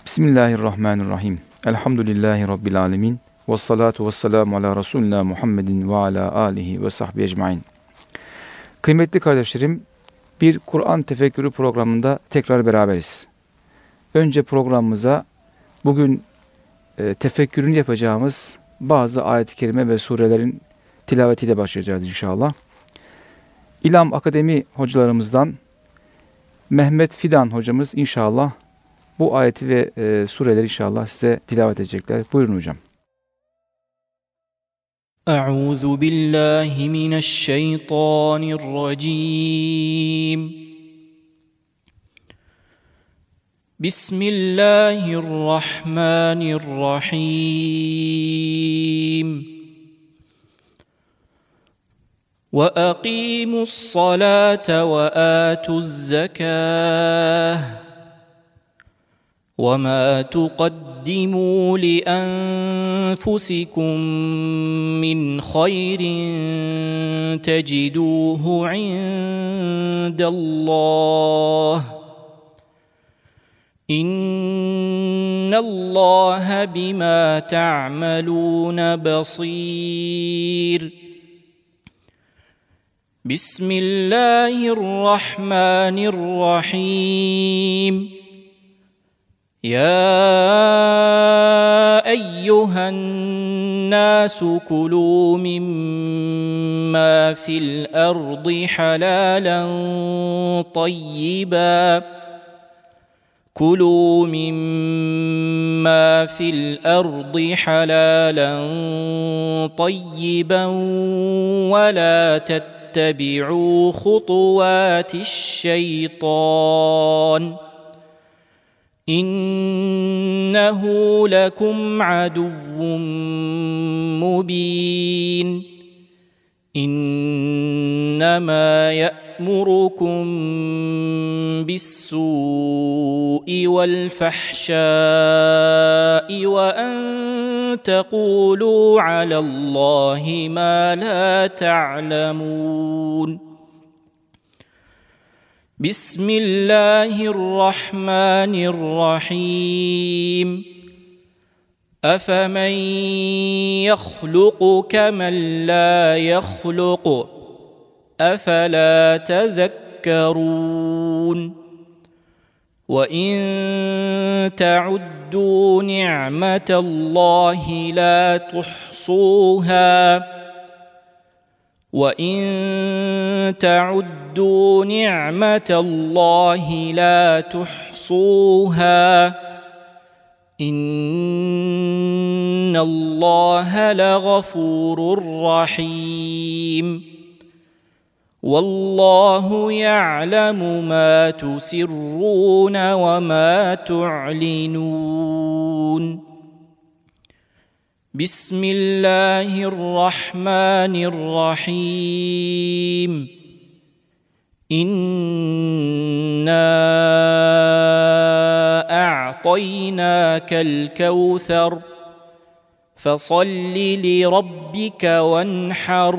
Bismillahirrahmanirrahim. Elhamdülillahi Rabbil alemin. Vessalatu vesselamu ala Resulina Muhammedin ve ala alihi ve sahbihi ecmain. Kıymetli kardeşlerim, bir Kur'an tefekkürü programında tekrar beraberiz. Önce programımıza bugün tefekkürünü yapacağımız bazı ayet-i kerime ve surelerin tilavetiyle başlayacağız inşallah. İlam Akademi hocalarımızdan Mehmet Fidan hocamız inşallah bu ayeti ve sureleri inşallah size tilavet edecekler. Buyurun hocam. Euzu billahi mineşşeytanirracim. Bismillahirrahmanirrahim. وَأَقِيمُوا الصَّلَاةَ وَآتُوا الزَّكَاةَ وَمَا تُقَدِّمُوا لِأَنفُسِكُم مِّنْ خَيْرٍ تَجِدُوهُ عِندَ اللَّهِ إِنَّ اللَّهَ بِمَا تَعْمَلُونَ بَصِيرٌ بسم الله الرحمن الرحيم يا أيها الناس كلوا مما في الأرض حلالا طيبا كلوا مما في الأرض حلالا طيبا ولا تتبعوا خطوات الشيطان إنه لكم عدو مبين إنما يأمركم بالسوء والفحشاء وأن تقولوا على الله ما لا تعلمون بسم الله الرحمن الرحيم أفمن يخلق كمن لا يخلق أفلا تذكرون وإن تعدوا نعمة الله لا تحصوها وإن تعدوا نعمة الله لا تحصوها إن الله لغفور رحيم والله يعلم ما تسرون وما تعلنون بسم الله الرحمن الرحيم إنا أعطيناك الكوثر فصل لربك وانحر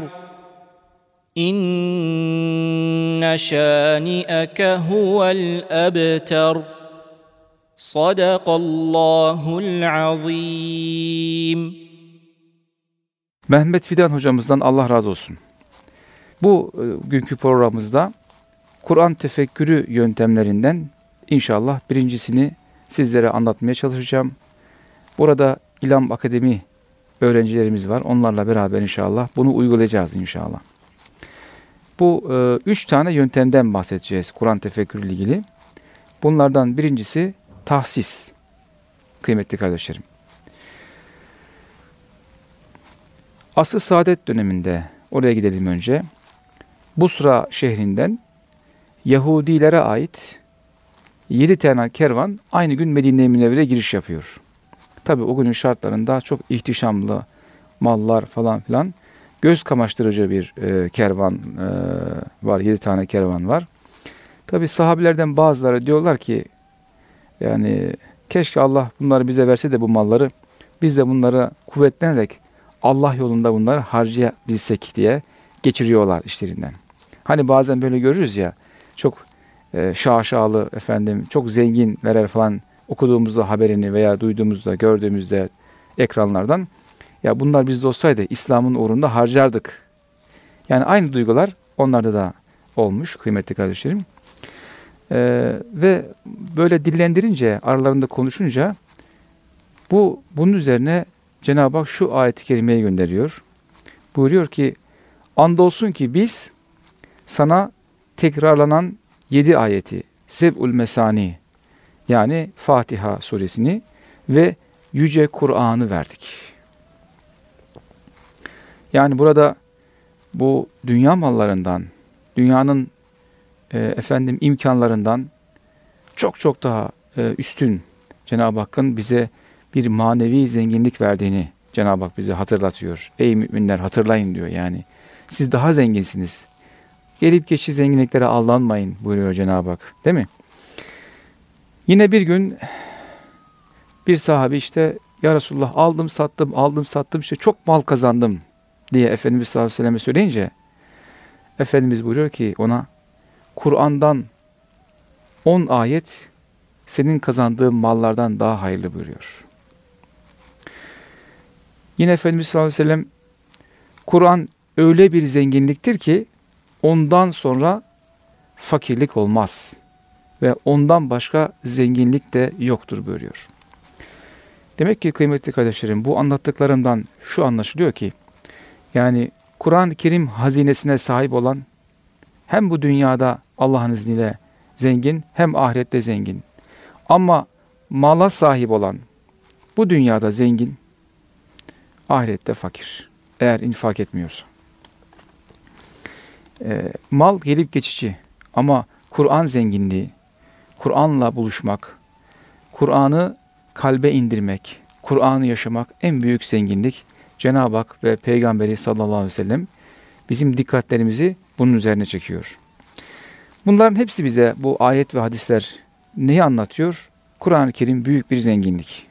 إن شانئك هو الأبتر صدق الله العظيم. Mehmet Fidan hocamızdan Allah razı olsun. Bu günkü programımızda Kur'an tefekkürü yöntemlerinden inşallah birincisini sizlere anlatmaya çalışacağım. Burada İlam Akademi öğrencilerimiz var. Onlarla beraber inşallah bunu uygulayacağız inşallah. Bu 3 tane yöntemden bahsedeceğiz Kur'an tefekkürü ile ilgili. Bunlardan birincisi tahsis. Kıymetli kardeşlerim. Asr-ı Saadet döneminde, oraya gidelim önce. Busra şehrinden Yahudilere ait 7 tane kervan aynı gün Medine-i Münevvere'ye giriş yapıyor. Tabi o günün şartlarında çok ihtişamlı mallar falan filan. Göz kamaştırıcı bir kervan var. 7 tane kervan var. Tabi sahabilerden bazıları diyorlar ki yani keşke Allah bunları bize verse de bu malları biz de bunları kuvvetlenerek Allah yolunda bunları harcayabilsek diye geçiriyorlar işlerinden. Hani bazen böyle görürüz ya çok şaşalı efendim çok zengin verer falan okuduğumuzda haberini veya duyduğumuzda, gördüğümüzde ekranlardan, ya bunlar bizde olsaydı İslam'ın uğrunda harcardık. Yani aynı duygular onlarda da olmuş kıymetli kardeşlerim. Ve böyle dillendirince, aralarında konuşunca bunun üzerine Cenab-ı Hak şu ayet-i kerimeyi gönderiyor. Buyuruyor ki, andolsun ki biz sana tekrarlanan 7 ayeti, Seb'ül Mesani, yani Fatiha suresini ve Yüce Kur'an'ı verdik. Yani burada bu dünya mallarından, dünyanın imkanlarından çok çok daha üstün Cenab-ı Hakk'ın bize bir manevi zenginlik verdiğini Cenab-ı Hak bize hatırlatıyor. Ey müminler, hatırlayın diyor yani. Siz daha zenginsiniz. Gelip geçici zenginliklere aldanmayın buyuruyor Cenab-ı Hak. Değil mi? Yine bir gün bir sahabi işte, ya Resulullah aldım sattım işte çok mal kazandım diye Efendimiz sallallahu aleyhi ve selleme söyleyince Efendimiz buyuruyor ki ona, Kur'an'dan 10 ayet senin kazandığın mallardan daha hayırlı buyuruyor. Yine Efendimiz sallallahu aleyhi ve sellem, Kur'an öyle bir zenginliktir ki ondan sonra fakirlik olmaz ve ondan başka zenginlik de yoktur buyuruyor. Demek ki kıymetli kardeşlerim, bu anlattıklarımdan şu anlaşılıyor ki, yani Kur'an-ı Kerim hazinesine sahip olan hem bu dünyada Allah'ın izniyle zengin hem ahirette zengin. Ama mala sahip olan bu dünyada zengin, ahirette fakir. Eğer infak etmiyorsa. Mal gelip geçici ama Kur'an zenginliği, Kur'an'la buluşmak, Kur'an'ı kalbe indirmek, Kur'an'ı yaşamak en büyük zenginlik. Cenab-ı Hak ve Peygamberi sallallahu aleyhi ve sellem bizim dikkatlerimizi bunun üzerine çekiyor. Bunların hepsi bize, bu ayet ve hadisler neyi anlatıyor? Kur'an-ı Kerim büyük bir zenginlik.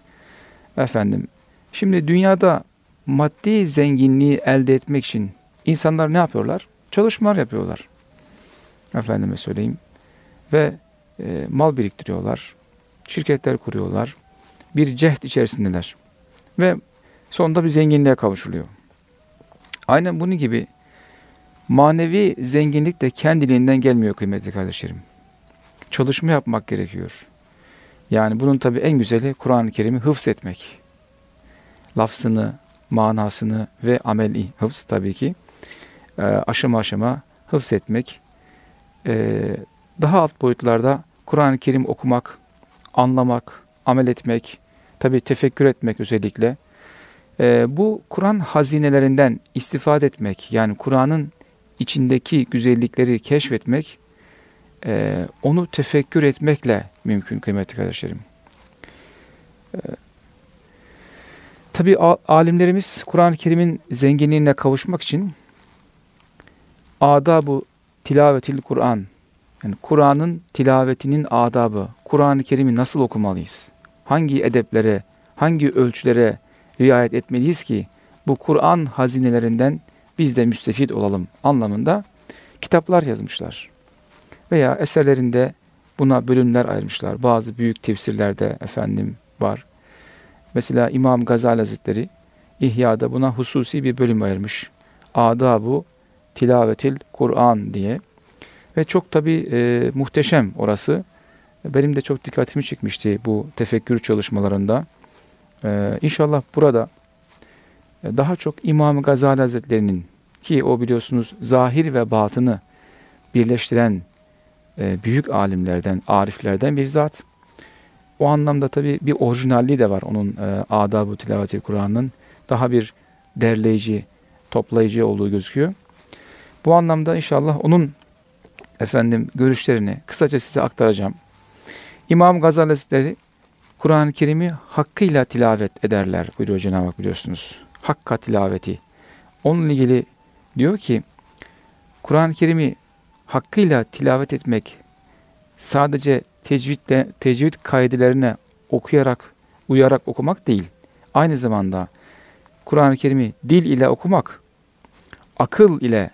Şimdi dünyada maddi zenginliği elde etmek için insanlar ne yapıyorlar? Çalışmalar yapıyorlar. Efendime söyleyeyim. Ve mal biriktiriyorlar. Şirketler kuruyorlar. Bir cehd içerisindeler. Ve sonunda bir zenginliğe kavuşuluyor. Aynen bunun gibi manevi zenginlik de kendiliğinden gelmiyor kıymetli kardeşlerim. Çalışma yapmak gerekiyor. Yani bunun tabii en güzeli Kur'an-ı Kerim'i hıfz etmek. Lafzını, manasını ve ameli hıfz tabii ki. Aşama aşama hıfz etmek. Daha alt boyutlarda Kur'an-ı Kerim okumak, anlamak, amel etmek, tabii tefekkür etmek özellikle. Bu Kur'an hazinelerinden istifade etmek, yani Kur'an'ın içindeki güzellikleri keşfetmek, onu tefekkür etmekle mümkün kıymetli kardeşlerim. Tabii alimlerimiz Kur'an-ı Kerim'in zenginliğine kavuşmak için adab-ı tilavetil Kur'an, yani Kur'an'ın tilavetinin adabı, Kur'an-ı Kerim'i nasıl okumalıyız? Hangi edeplere, hangi ölçülere riayet etmeliyiz ki bu Kur'an hazinelerinden biz de müstefid olalım anlamında kitaplar yazmışlar. Veya eserlerinde buna bölümler ayırmışlar. Bazı büyük tefsirlerde var. Mesela İmam Gazali Hazretleri İhya'da buna hususi bir bölüm ayırmış. Adab-ı tilavetil Kur'an diye. Ve çok tabii muhteşem orası. Benim de çok dikkatimi çekmişti bu tefekkür çalışmalarında. İnşallah burada daha çok İmam Gazali Hazretleri'nin, ki o biliyorsunuz zahir ve batını birleştiren büyük alimlerden, ariflerden bir zat. O anlamda tabii bir orijinalliği de var onun Adab-ı Tilavet-i Kur'an'ın. Daha bir derleyici, toplayıcı olduğu gözüküyor. Bu anlamda inşallah onun görüşlerini kısaca size aktaracağım. İmam Gazali Hazretleri Kur'an-ı Kerim'i hakkıyla tilavet ederler buyuruyor Cenab-ı Hak, biliyorsunuz. Hakka tilaveti. Onunla ilgili diyor ki Kur'an-ı Kerim'i hakkıyla tilavet etmek sadece tecvid kaidelerine uyarak okumak değil. Aynı zamanda Kur'an-ı Kerim'i dil ile okumak, akıl ile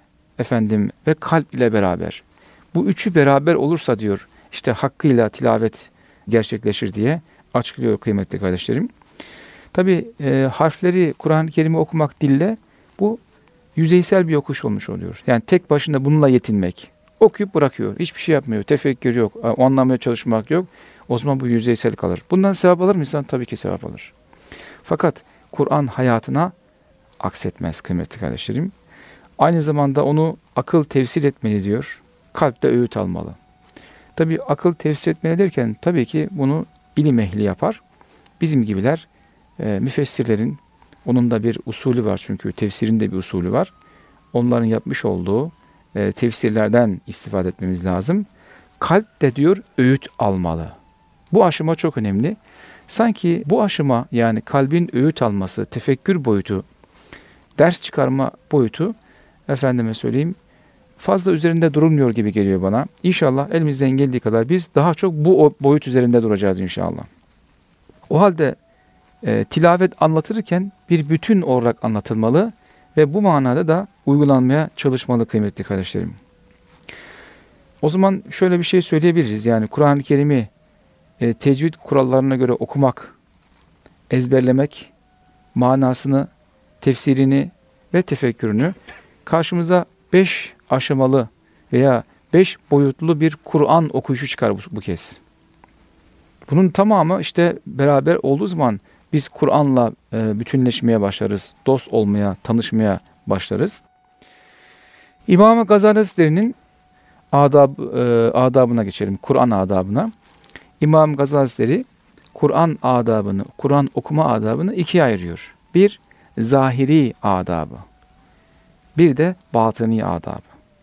ve kalp ile beraber. Bu üçü beraber olursa diyor, işte hakkıyla tilavet gerçekleşir diye açıklıyor kıymetli kardeşlerim. Tabi harfleri, Kur'an-ı Kerim'i okumak dille, bu yüzeysel bir okuş olmuş oluyor. Yani tek başına bununla yetinmek. Okuyup bırakıyor. Hiçbir şey yapmıyor. Tefekkür yok. Anlamaya çalışmak yok. O zaman bu yüzeysel kalır. Bundan sevap alır mı insan? Tabii ki sevap alır. Fakat Kur'an hayatına aksetmez kıymetli kardeşlerim. Aynı zamanda onu akıl tefsir etmeli diyor. Kalpte öğüt almalı. Tabii akıl tefsir etmeli derken tabii ki bunu ilim ehli yapar. Bizim gibiler, müfessirlerin, onun da bir usulü var çünkü tefsirin de bir usulü var. Onların yapmış olduğu tefsirlerden istifade etmemiz lazım. Kalp de diyor öğüt almalı. Bu aşama çok önemli. Sanki bu aşama, yani kalbin öğüt alması, tefekkür boyutu, ders çıkarma boyutu, efendime söyleyeyim, fazla üzerinde durulmuyor gibi geliyor bana. İnşallah elimizden geldiği kadar biz daha çok bu boyut üzerinde duracağız inşallah. O halde tilavet anlatırken bir bütün olarak anlatılmalı ve bu manada da uygulanmaya çalışmalı kıymetli kardeşlerim. O zaman şöyle bir şey söyleyebiliriz. Yani Kur'an-ı Kerim'i tecvid kurallarına göre okumak, ezberlemek, manasını, tefsirini ve tefekkürünü karşımıza 5 aşamalı veya 5 boyutlu bir Kur'an okuyuşu çıkar bu kez. Bunun tamamı işte beraber olduğu zaman biz Kur'an'la bütünleşmeye başlarız, dost olmaya, tanışmaya başlarız. Gazali Hazretleri'nin adabına geçelim, Kur'an adabına. İmam Gazali Hazretleri Kur'an adabını, Kur'an okuma adabını ikiye ayırıyor. Bir, zahiri adabı. Bir de batıni adabı.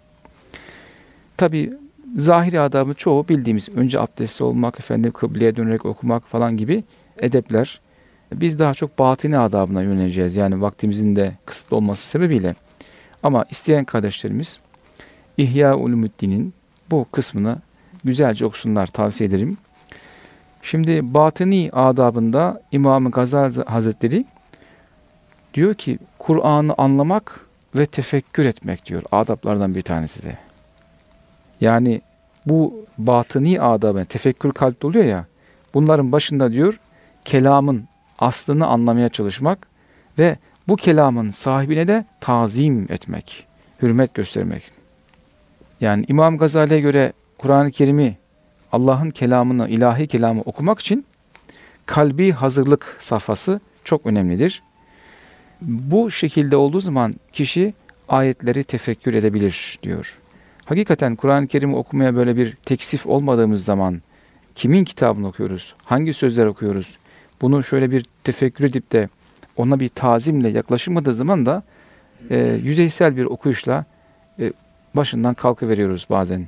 Tabi zahiri adabı çoğu bildiğimiz, önce abdestli olmak, kıbleye dönerek okumak falan gibi edepler. Biz daha çok batini adabına yöneleceğiz. Yani vaktimizin de kısıtlı olması sebebiyle. Ama isteyen kardeşlerimiz İhya Ulumuddin'in bu kısmını güzelce okusunlar, tavsiye ederim. Şimdi batini adabında İmam Gazali Hazretleri diyor ki Kur'an'ı anlamak ve tefekkür etmek diyor. Adaplardan bir tanesi de. Yani bu batini adabı, tefekkür kalpte oluyor ya, bunların başında diyor kelamın aslını anlamaya çalışmak ve bu kelamın sahibine de tazim etmek, hürmet göstermek. Yani İmam Gazali'ye göre Kur'an-ı Kerim'i, Allah'ın kelamını, ilahi kelamı okumak için kalbi hazırlık safhası çok önemlidir. Bu şekilde olduğu zaman kişi ayetleri tefekkür edebilir diyor. Hakikaten Kur'an-ı Kerim'i okumaya böyle bir teksif olmadığımız zaman kimin kitabını okuyoruz, hangi sözler okuyoruz, bunu şöyle bir tefekkür edip de ona bir tazimle yaklaşılmadığı zaman da yüzeysel bir okuyuşla başından kalkıveriyoruz bazen.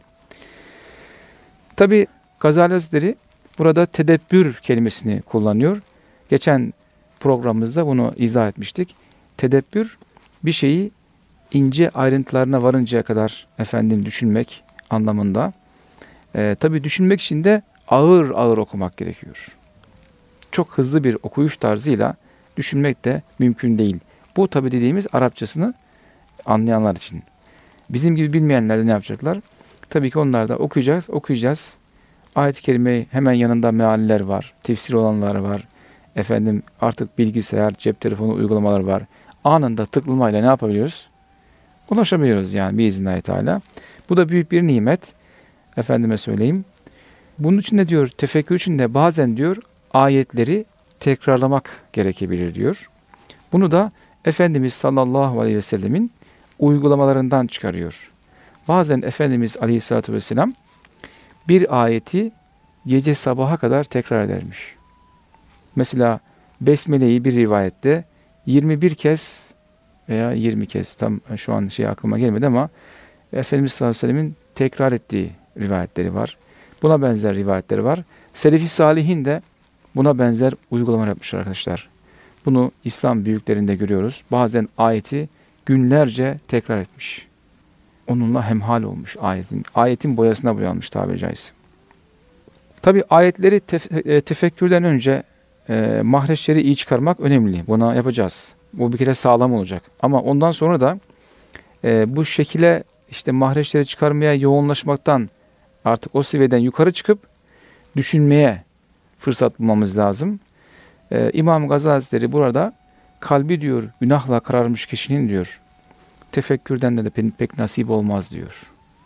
Tabi Gazali Hazretleri burada tedebbür kelimesini kullanıyor. Geçen programımızda bunu izah etmiştik. Tedebbür bir şeyi ince ayrıntılarına varıncaya kadar düşünmek anlamında. Tabi düşünmek için de ağır ağır okumak gerekiyor. Çok hızlı bir okuyuş tarzıyla düşünmek de mümkün değil. Bu tabi dediğimiz Arapçasını anlayanlar için. Bizim gibi bilmeyenler de ne yapacaklar? Tabii ki onlar da okuyacağız. Ayet-i Kerime hemen yanında mealler var, tefsir olanlar var. Artık bilgisayar, cep telefonu uygulamalar var. Anında tıklamayla ne yapabiliyoruz? Ulaşabiliyoruz yani biiznillahü teala. Bu da büyük bir nimet. Efendime söyleyeyim. Bunun için de diyor, tefekkür için de bazen diyor ayetleri tekrarlamak gerekebilir diyor. Bunu da Efendimiz sallallahu aleyhi ve sellemin uygulamalarından çıkarıyor. Bazen Efendimiz aleyhissalatü vesselam bir ayeti gece sabaha kadar tekrar edermiş. Mesela Besmele'yi bir rivayette 21 kez veya 20 kez, tam şu an aklıma gelmedi ama Efendimiz sallallahu aleyhi ve sellemin tekrar ettiği rivayetleri var. Buna benzer rivayetleri var. Selefi Salihin de buna benzer uygulamalar yapmışlar arkadaşlar. Bunu İslam büyüklerinde görüyoruz. Bazen ayeti günlerce tekrar etmiş. Onunla hemhal olmuş ayetin. Ayetin boyasına boyanmış tabiri caizse. Tabi ayetleri tefekkürden önce mahreçleri iyi çıkarmak önemli. Buna yapacağız. Bu bir kere sağlam olacak. Ama ondan sonra da bu şekilde mahreçleri çıkarmaya yoğunlaşmaktan artık o seviyeden yukarı çıkıp düşünmeye, fırsat bulmamız lazım. İmam Gazali Hazretleri burada kalbi diyor günahla kararmış kişinin diyor tefekkürden de pek nasip olmaz diyor.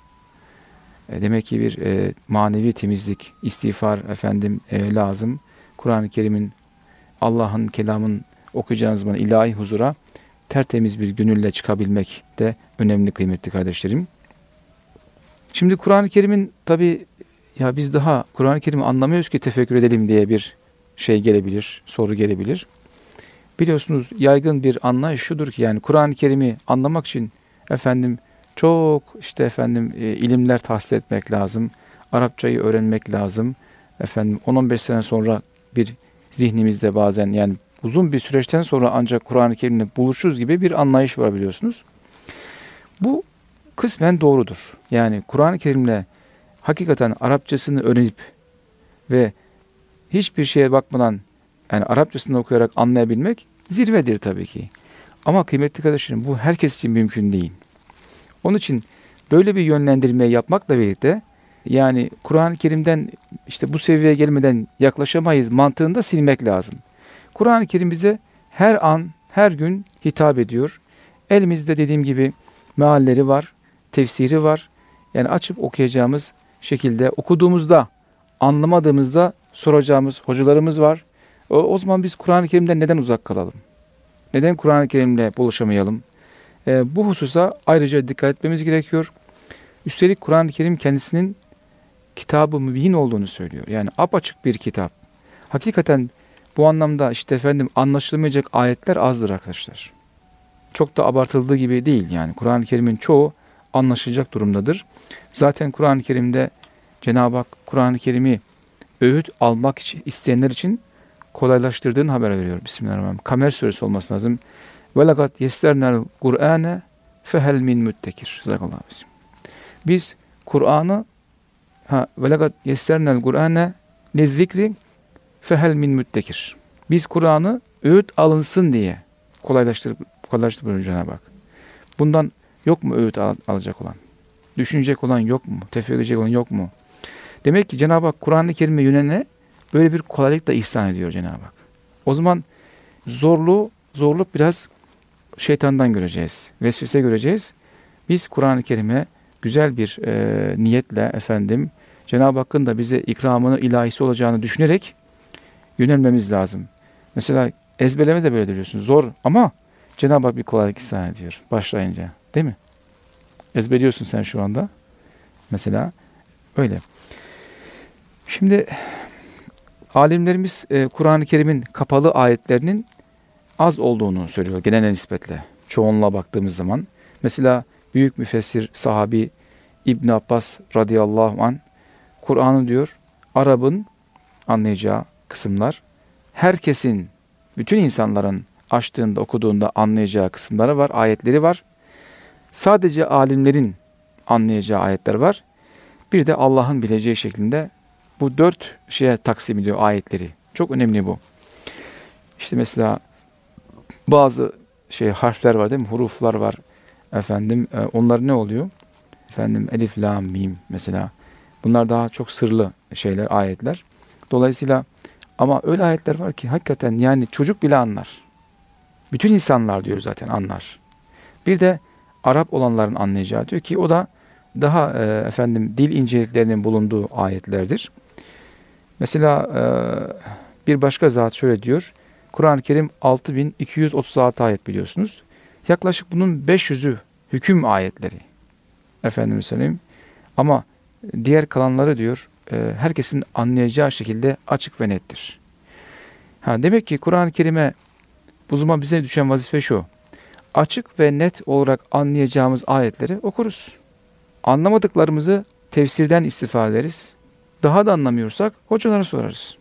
Demek ki bir manevi temizlik, istiğfar lazım. Kur'an-ı Kerim'in, Allah'ın kelamın okuyacağınız zaman ilahi huzura tertemiz bir gönülle çıkabilmek de önemli kıymetli kardeşlerim. Şimdi Kur'an-ı Kerim'in tabi ya biz daha Kur'an-ı Kerim'i anlamıyoruz ki tefekkür edelim diye bir şey gelebilir, soru gelebilir. Biliyorsunuz yaygın bir anlayış şudur ki yani Kur'an-ı Kerim'i anlamak için çok ilimler tahsil etmek lazım. Arapçayı öğrenmek lazım. 10-15 sene sonra bir zihnimizde bazen yani uzun bir süreçten sonra ancak Kur'an-ı Kerim'le buluşuruz gibi bir anlayış var biliyorsunuz. Bu kısmen doğrudur. Yani Kur'an-ı Kerim'le hakikaten Arapçasını öğrenip ve hiçbir şeye bakmadan yani Arapçasını okuyarak anlayabilmek zirvedir tabii ki. Ama kıymetli kardeşlerim bu herkes için mümkün değil. Onun için böyle bir yönlendirmeyi yapmakla birlikte yani Kur'an-ı Kerim'den işte bu seviyeye gelmeden yaklaşamayız mantığını da silmek lazım. Kur'an-ı Kerim bize her an, her gün hitap ediyor. Elimizde dediğim gibi mealleri var, tefsiri var. Yani açıp okuyacağımız şekilde okuduğumuzda, anlamadığımızda soracağımız hocalarımız var. O zaman biz Kur'an-ı Kerim'den neden uzak kalalım? Neden Kur'an-ı Kerim'le buluşamayalım? Bu hususa ayrıca dikkat etmemiz gerekiyor. Üstelik Kur'an-ı Kerim kendisinin kitab-ı mübin olduğunu söylüyor. Yani apaçık bir kitap. Hakikaten bu anlamda anlaşılmayacak ayetler azdır arkadaşlar. Çok da abartıldığı gibi değil yani. Kur'an-ı Kerim'in çoğu anlaşılacak durumdadır. Zaten Kur'an-ı Kerim'de Cenab-ı Hak Kur'an-ı Kerim'i öğüt almak isteyenler için kolaylaştırdığını haber veriyor. Bismillahirrahmanirrahim. Kamer suresi olması lazım. وَلَقَدْ يَسْتَرْنَا الْقُرْآنَ فَهَلْ مِنْ مُتَّكِرٍ. Sadakallahu bizim. Biz Kur'an'ı وَلَقَدْ يَسْتَرْنَا الْقُرْآنَ لِذِّكْرِ فَهَلْ مِنْ مُتَّكِرٍ. Biz Kur'an'ı öğüt alınsın diye kolaylaştırıyor Cenab-ı Hak. Bundan yok mu öğüt alacak olan? Düşünecek olan yok mu? Tefekkür edecek olan yok mu? Demek ki Cenab-ı Hak Kur'an-ı Kerim'e yönelene böyle bir kolaylık da ihsan ediyor Cenab-ı Hak. O zaman zorluk biraz şeytandan göreceğiz. Vesvese göreceğiz. Biz Kur'an-ı Kerim'e güzel bir niyetle Cenab-ı Hakk'ın da bize ikramını ilahisi olacağını düşünerek yönelmemiz lazım. Mesela ezberleme de böyle diyorsunuz. Zor ama Cenab-ı Hak bir kolaylık ihsan ediyor başlayınca. Değil mi? Ezberliyorsun sen şu anda. Mesela öyle. Şimdi alimlerimiz Kur'an-ı Kerim'in kapalı ayetlerinin az olduğunu söylüyor genel nispetle. Çoğunluğa baktığımız zaman. Mesela büyük müfessir sahabi İbn Abbas radıyallahu anh Kur'an'ı diyor Arap'ın anlayacağı kısımlar herkesin, bütün insanların açtığında, okuduğunda anlayacağı kısımları var, ayetleri var. Sadece alimlerin anlayacağı ayetler var. Bir de Allah'ın bileceği şeklinde bu 4 şeye taksim ediyor ayetleri. Çok önemli bu. İşte mesela bazı harfler var değil mi? Huruflar var. Onlar ne oluyor? Elif, lam, mim mesela. Bunlar daha çok sırlı şeyler, ayetler. Dolayısıyla ama öyle ayetler var ki hakikaten yani çocuk bile anlar. Bütün insanlar diyor zaten anlar. Bir de Arap olanların anlayacağı diyor ki o da daha dil inceliklerinin bulunduğu ayetlerdir. Mesela bir başka zat şöyle diyor. Kur'an-ı Kerim 6236 ayet biliyorsunuz. Yaklaşık bunun 500'ü hüküm ayetleri. Söyleyeyim. Ama diğer kalanları diyor herkesin anlayacağı şekilde açık ve nettir. Demek ki Kur'an-ı Kerim'e bu zaman bize düşen vazife şu. Açık ve net olarak anlayacağımız ayetleri okuruz. Anlamadıklarımızı tefsirden istifade ederiz. Daha da anlamıyorsak hocalara sorarız.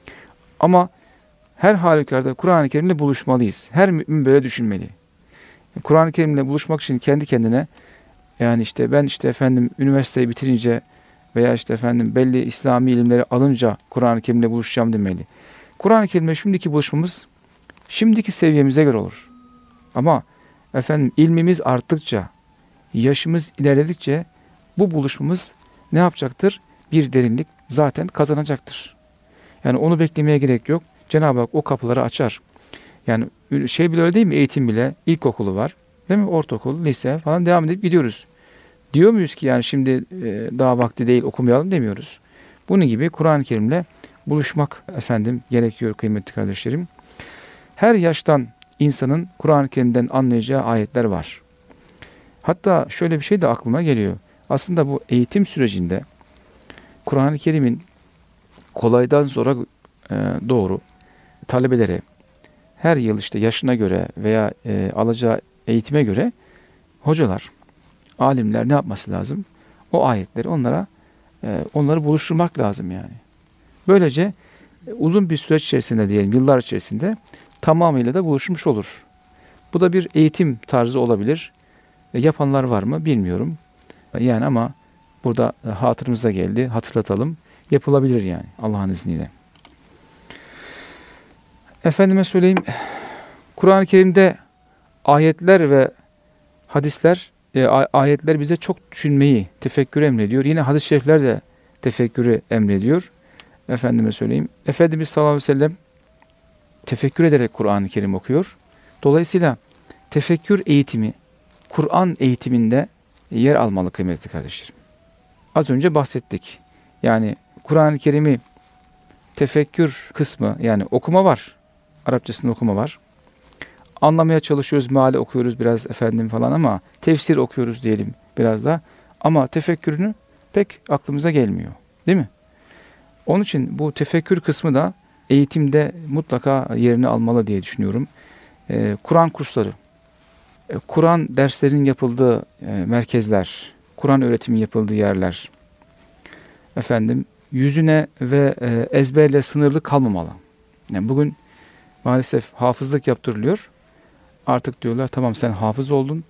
Ama her halükarda Kur'an-ı Kerim'le buluşmalıyız. Her mümin böyle düşünmeli. Kur'an-ı Kerim'le buluşmak için kendi kendine yani üniversiteyi bitirince veya belli İslami ilimleri alınca Kur'an-ı Kerim'le buluşacağım demeli. Kur'an-ı Kerim'le şimdiki buluşmamız şimdiki seviyemize göre olur. Ama ilmimiz arttıkça, yaşımız ilerledikçe bu buluşmamız ne yapacaktır? Bir derinlik zaten kazanacaktır. Yani onu beklemeye gerek yok. Cenab-ı Hak o kapıları açar. Yani şey bile öyle değil mi? Eğitim bile, ilkokulu var. Değil mi? Ortaokul, lise falan devam edip gidiyoruz. Diyor muyuz ki yani şimdi daha vakti değil okumayalım demiyoruz. Bunun gibi Kur'an-ı Kerim'le buluşmak gerekiyor kıymetli kardeşlerim. Her yaştan insanın Kur'an-ı Kerim'den anlayacağı ayetler var. Hatta şöyle bir şey de aklıma geliyor. Aslında bu eğitim sürecinde Kur'an-ı Kerim'in kolaydan zora doğru talebelere her yıl işte yaşına göre veya alacağı eğitime göre hocalar, alimler ne yapması lazım? O ayetleri onları buluşturmak lazım yani. Böylece uzun bir süreç içerisinde diyelim, yıllar içerisinde tamamıyla da buluşmuş olur. Bu da bir eğitim tarzı olabilir. Yapanlar var mı bilmiyorum. Yani ama burada hatırımıza geldi, hatırlatalım. Yapılabilir yani Allah'ın izniyle. Efendime söyleyeyim, Kur'an-ı Kerim'de ayetler ve hadisler, ayetler bize çok düşünmeyi, tefekkürü emrediyor. Yine hadis-i şerifler de tefekkürü emrediyor. Efendime söyleyeyim, Efendimiz sallallahu aleyhi ve sellem tefekkür ederek Kur'an-ı Kerim okuyor. Dolayısıyla tefekkür eğitimi, Kur'an eğitiminde yer almalı kıymetli kardeşlerim. Az önce bahsettik. Yani Kur'an-ı Kerim'i tefekkür kısmı, yani okuma var. Arapçasında okuma var. Anlamaya çalışıyoruz, meali okuyoruz biraz falan ama tefsir okuyoruz diyelim biraz da. Ama tefekkürünü pek aklımıza gelmiyor. Değil mi? Onun için bu tefekkür kısmı da eğitimde mutlaka yerini almalı diye düşünüyorum. Kur'an kursları, Kur'an derslerinin yapıldığı merkezler, Kur'an öğretimi yapıldığı yerler, yüzüne ve ezberle sınırlı kalmamalı. Yani bugün maalesef hafızlık yaptırılıyor. Artık diyorlar tamam sen hafız oldun.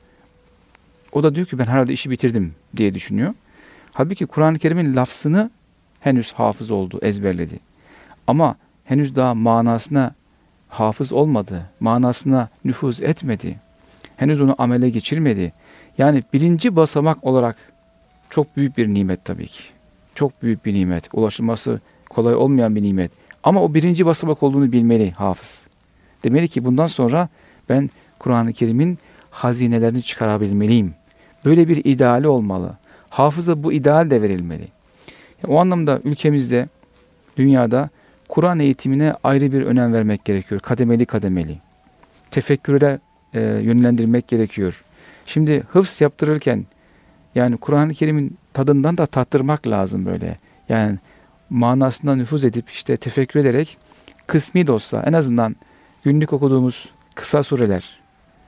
O da diyor ki ben herhalde işi bitirdim diye düşünüyor. Halbuki Kur'an-ı Kerim'in lafzını henüz hafız oldu, ezberledi. Ama henüz daha manasına hafız olmadı, manasına nüfuz etmedi. Henüz onu amele geçirmedi. Yani birinci basamak olarak çok büyük bir nimet tabii ki. Çok büyük bir nimet. Ulaşılması kolay olmayan bir nimet. Ama o birinci basamak olduğunu bilmeli hafız. Demeli ki bundan sonra ben Kur'an-ı Kerim'in hazinelerini çıkarabilmeliyim. Böyle bir ideali olmalı. Hafıza bu ideal de verilmeli. O anlamda ülkemizde, dünyada Kur'an eğitimine ayrı bir önem vermek gerekiyor. Kademeli kademeli. Tefekküre yönlendirmek gerekiyor. Şimdi hıfz yaptırırken yani Kur'an-ı Kerim'in tadından da tattırmak lazım böyle. Yani manasına nüfuz edip işte tefekkür ederek kısmi de olsa en azından günlük okuduğumuz kısa sureler,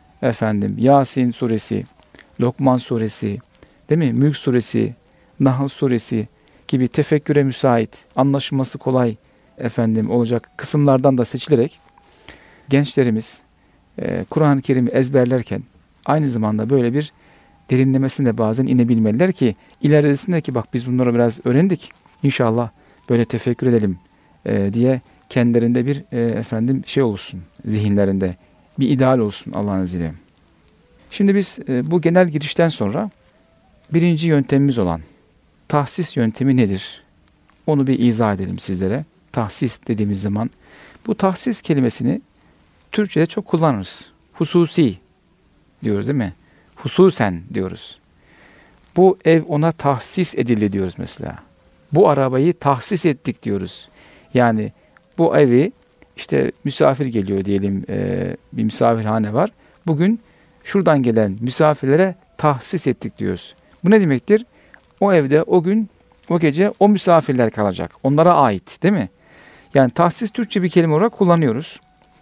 Yasin suresi, Lokman suresi, değil mi? Mülk suresi, Nahl suresi gibi tefekküre müsait, anlaşılması kolay olacak kısımlardan da seçilerek gençlerimiz Kur'an-ı Kerim'i ezberlerken aynı zamanda böyle bir derinlemesine de bazen inebilmeliler ki ilerisinde ki bak biz bunları biraz öğrendik. İnşallah böyle tefekkür edelim diye kendilerinde bir şey olsun, zihinlerinde bir ideal olsun Allah'ın izniyle. Şimdi biz bu genel girişten sonra birinci yöntemimiz olan tahsis yöntemi nedir? Onu bir izah edelim sizlere. Tahsis dediğimiz zaman bu tahsis kelimesini Türkçe'de çok kullanırız. Hususi diyoruz değil mi? Hususen diyoruz. Bu ev ona tahsis edildi diyoruz mesela. Bu arabayı tahsis ettik diyoruz. Yani bu evi işte misafir geliyor diyelim, bir misafirhane var. Bugün şuradan gelen misafirlere tahsis ettik diyoruz. Bu ne demektir? O evde o gün, o gece o misafirler kalacak. Onlara ait değil mi? Yani tahsis Türkçe bir kelime olarak kullanıyoruz.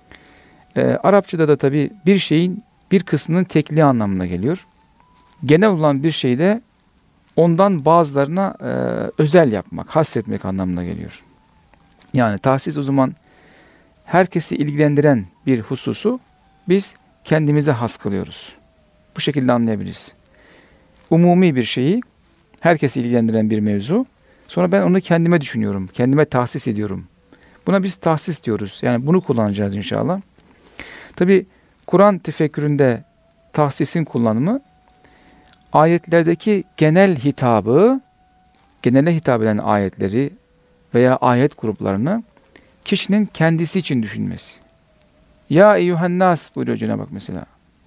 Arapçada da tabii bir şeyin bir kısmının tekliği anlamına geliyor. Genel olan bir şeyde ondan bazılarına özel yapmak, hasretmek anlamına geliyor. Yani tahsis o zaman herkesi ilgilendiren bir hususu biz kendimize has kılıyoruz. Bu şekilde anlayabiliriz. Umumi bir şeyi, herkesi ilgilendiren bir mevzu. Sonra ben onu kendime düşünüyorum, kendime tahsis ediyorum. Buna biz tahsis diyoruz. Yani bunu kullanacağız inşallah. Tabi Kur'an tefekküründe tahsisin kullanımı ayetlerdeki genel hitabı, genele hitap eden ayetleri veya ayet gruplarını kişinin kendisi için düşünmesi. Ya eyyuhennas buyuruyor Cenab-ı Hak mesela.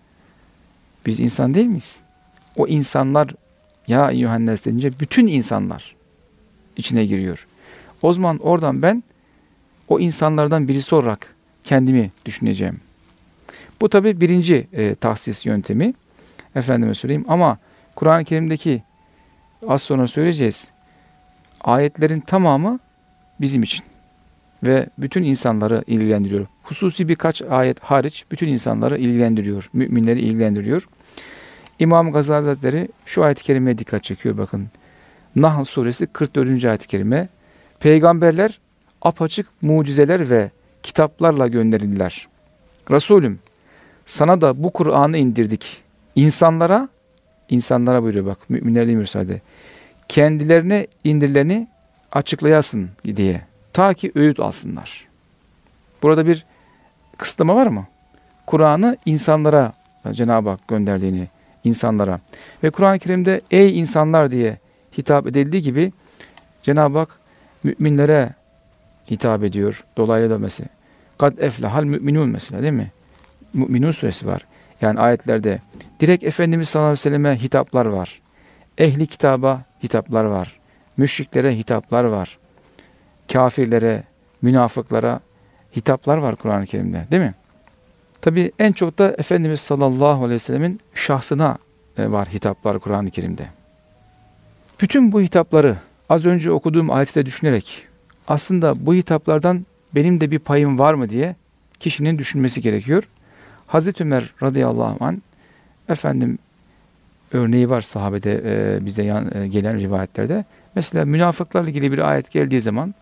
Biz insan değil miyiz? O insanlar ya eyyuhennas denince bütün insanlar içine giriyor. O zaman oradan ben o insanlardan birisi olarak kendimi düşüneceğim. Bu tabi birinci tahsis yöntemi. Efendime söyleyeyim ama Kur'an-ı Kerim'deki az sonra söyleyeceğiz. Ayetlerin tamamı bizim için ve bütün insanları ilgilendiriyor. Hususi birkaç ayet hariç bütün insanları ilgilendiriyor. Müminleri ilgilendiriyor. İmam Gazali Hazretleri şu ayet-i kerimeye dikkat çekiyor bakın. Nahl suresi 44. ayet-i kerime. Peygamberler apaçık mucizeler ve kitaplarla gönderildiler. Resulüm sana da bu Kur'an'ı indirdik. İnsanlara buyuruyor bak. Müminler demiyor sadece. Kendilerine indirileni açıklayasın diye. Ta ki öğüt alsınlar. Burada bir kısıtlama var mı? Kur'an'ı insanlara Cenab-ı Hak gönderdiğini, insanlara. Ve Kur'an-ı Kerim'de ey insanlar diye hitap edildiği gibi Cenab-ı Hak müminlere hitap ediyor. Dolaylı da mesela. Kad eflehal müminun mesela değil mi? Müminun suresi var. Yani ayetlerde direkt Efendimiz sallallahu aleyhi ve selleme hitaplar var. Ehli kitaba hitaplar var. Müşriklere hitaplar var. Kafirlere, münafıklara hitaplar var Kur'an-ı Kerim'de değil mi? Tabi en çok da Efendimiz sallallahu aleyhi ve sellemin şahsına var hitaplar Kur'an-ı Kerim'de. Bütün bu hitapları az önce okuduğum ayette düşünerek aslında bu hitaplardan benim de bir payım var mı diye kişinin düşünmesi gerekiyor. Hazreti Ömer radıyallahu anh efendim örneği var sahabede bize gelen rivayetlerde. Mesela münafıklarla ilgili bir ayet geldiği zaman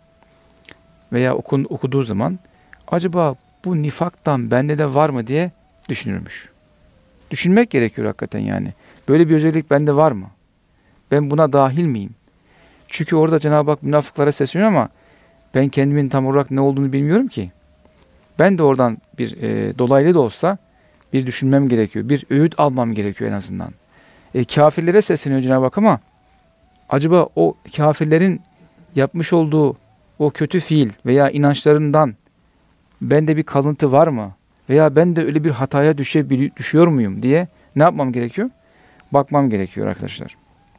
veya okuduğu zaman acaba bu nifaktan bende de var mı diye düşünürmüş. Düşünmek gerekiyor hakikaten yani. Böyle bir özellik bende var mı? Ben buna dahil miyim? Çünkü orada Cenab-ı Hak münafıklara sesleniyor ama ben kendimin tam olarak ne olduğunu bilmiyorum ki. Ben de oradan bir dolaylı da olsa bir düşünmem gerekiyor. Bir öğüt almam gerekiyor en azından. Kafirlere sesleniyor Cenab-ı Hak ama acaba o kafirlerin yapmış olduğu o kötü fiil veya inançlarından bende bir kalıntı var mı? Veya ben de öyle bir hataya düşüyor muyum diye ne yapmam gerekiyor? Bakmam gerekiyor arkadaşlar.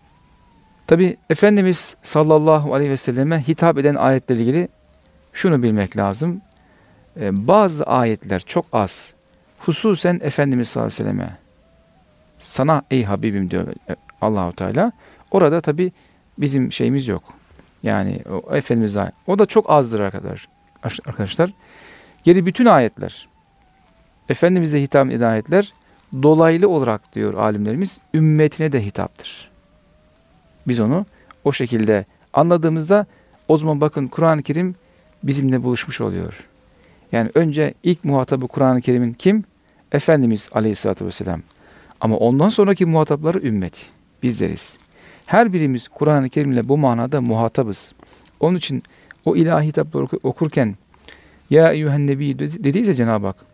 Tabi Efendimiz sallallahu aleyhi ve selleme hitap eden ayetlerle ilgili şunu bilmek lazım. Bazı ayetler çok az. Hususen Efendimiz sallallahu aleyhi ve selleme sana ey Habibim diyor Allahu Teala. Orada tabi bizim şeyimiz yok. Yani o Efendimiz o da çok azdır arkadaşlar. Geri bütün ayetler Efendimiz'e hitap eden ayetler dolaylı olarak diyor alimlerimiz ümmetine de hitaptır. Biz onu o şekilde anladığımızda o zaman bakın Kur'an-ı Kerim bizimle buluşmuş oluyor. Yani önce ilk muhatabı Kur'an-ı Kerim'in kim? Efendimiz Aleyhisselatü Vesselam. Ama ondan sonraki muhatapları ümmet. Bizleriz. Her birimiz Kur'an-ı Kerim'le bu manada muhatabız. Onun için o ilahi hitapları okurken ya eyyühen nebi dediyse Cenab-ı Hak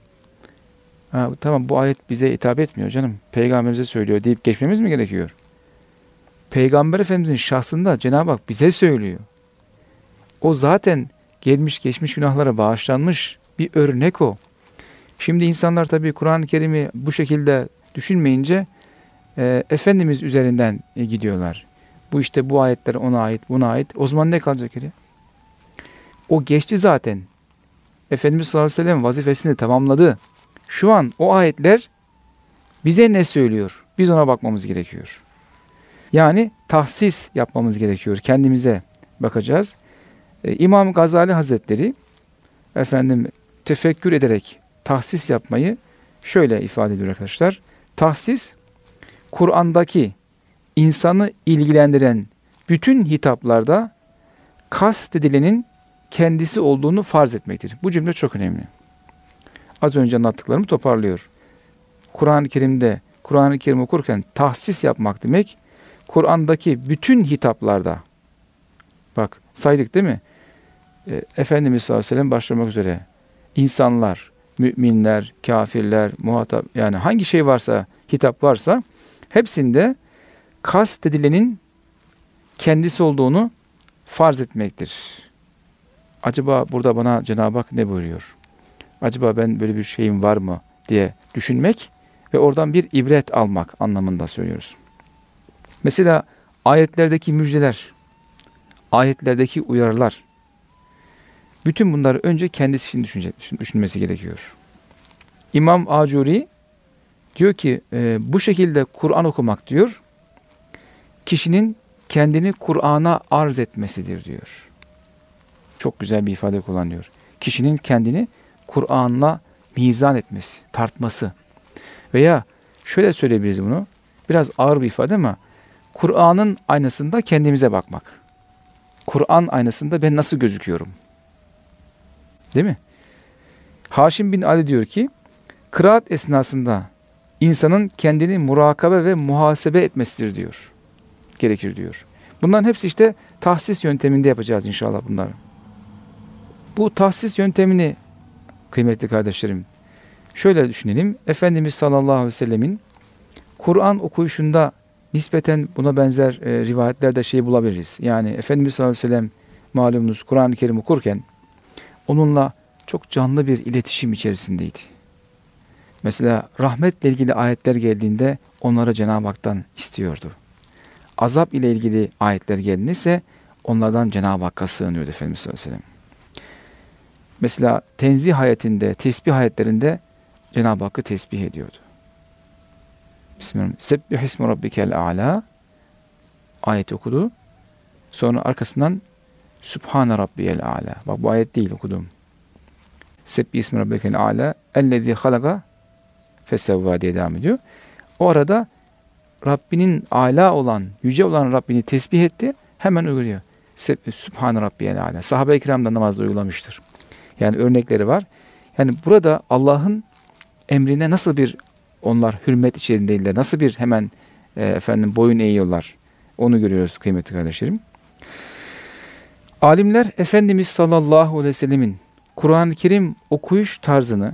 tamam bu ayet bize hitap etmiyor canım. Peygamberimize söylüyor deyip geçmemiz mi gerekiyor? Peygamber Efendimizin şahsında Cenab-ı Hak bize söylüyor. O zaten gelmiş geçmiş günahlara bağışlanmış bir örnek o. Şimdi insanlar tabii Kur'an-ı Kerim'i bu şekilde düşünmeyince Efendimiz üzerinden gidiyorlar. Bu işte bu ayetler ona ait, buna ait. O zaman ne kalacak geriye? O geçti zaten. Efendimiz sallallahu aleyhi ve sellem vazifesini tamamladı. Şu an o ayetler bize ne söylüyor? Biz ona bakmamız gerekiyor. Yani tahsis yapmamız gerekiyor. Kendimize bakacağız. İmam Gazali Hazretleri tefekkür ederek tahsis yapmayı şöyle ifade ediyor arkadaşlar. Tahsis, Kur'an'daki insanı ilgilendiren bütün hitaplarda kastedilenin kendisi olduğunu farz etmektir. Bu cümle çok önemli. Az önce anlattıklarımı toparlıyor. Kur'an-ı Kerim okurken tahsis yapmak demek, Kur'an'daki bütün hitaplarda, bak saydık değil mi? Efendimiz sallallahu aleyhi ve sellem başlamak üzere, insanlar, müminler, kafirler, muhatap, yani hangi şey varsa, hitap varsa, hepsinde kastedilenin kendisi olduğunu farz etmektir. Acaba burada bana Cenab-ı Hak ne buyuruyor? Acaba ben böyle bir şeyim var mı diye düşünmek ve oradan bir ibret almak anlamında söylüyoruz. Mesela ayetlerdeki müjdeler, ayetlerdeki uyarılar, bütün bunları önce kendisi için düşünmesi gerekiyor. İmam Acuri diyor ki bu şekilde Kur'an okumak diyor, kişinin kendini Kur'an'a arz etmesidir diyor. Çok güzel bir ifade kullanıyor. Kişinin kendini Kur'an'la mizan etmesi, tartması. Veya şöyle söyleyebiliriz bunu, biraz ağır bir ifade ama Kur'an'ın aynasında kendimize bakmak. Kur'an aynasında ben nasıl gözüküyorum? Değil mi? Haşim bin Ali diyor ki, kıraat esnasında insanın kendini murakabe ve muhasebe etmesidir diyor. Gerekir diyor. Bunların hepsi işte tahsis yönteminde yapacağız inşallah bunları. Bu tahsis yöntemini kıymetli kardeşlerim, şöyle düşünelim. Efendimiz sallallahu aleyhi ve sellemin Kur'an okuyuşunda nispeten buna benzer rivayetlerde bulabiliriz. Yani Efendimiz sallallahu aleyhi ve sellem malumunuz Kur'an-ı Kerim okurken onunla çok canlı bir iletişim içerisindeydi. Mesela rahmetle ilgili ayetler geldiğinde onlara Cenab-ı Hak'tan istiyordu. Azap ile ilgili ayetler geldiğinde ise onlardan Cenab-ı Hakk'a sığınıyordu Efendimiz sallallahu aleyhi ve sellem. Mesela tenzih ayetinde, tesbih ayetlerinde Cenab-ı Hakk'ı tesbih ediyordu. Bismillahirrahmanirrahim. Sebbihismi rabbikel a'la ayeti okudu. Sonra arkasından Sübhane rabbiyel a'la. Bak bu ayet değil okudum. Sebbihismi rabbikel a'la ellezî halaka fesevvâ diye devam ediyor. O arada Rabbinin âlâ olan, yüce olan Rabbini tesbih etti. Hemen uyguluyor. Sübhane rabbiyel a'la. Sahabe-i kiram da namazda uygulamıştır. Yani örnekleri var. Yani burada Allah'ın emrine nasıl bir onlar hürmet içerisindeydiler, nasıl bir hemen boyun eğiyorlar. Onu görüyoruz kıymetli kardeşlerim. Alimler Efendimiz sallallahu aleyhi ve sellemin Kur'an-ı Kerim okuyuş tarzını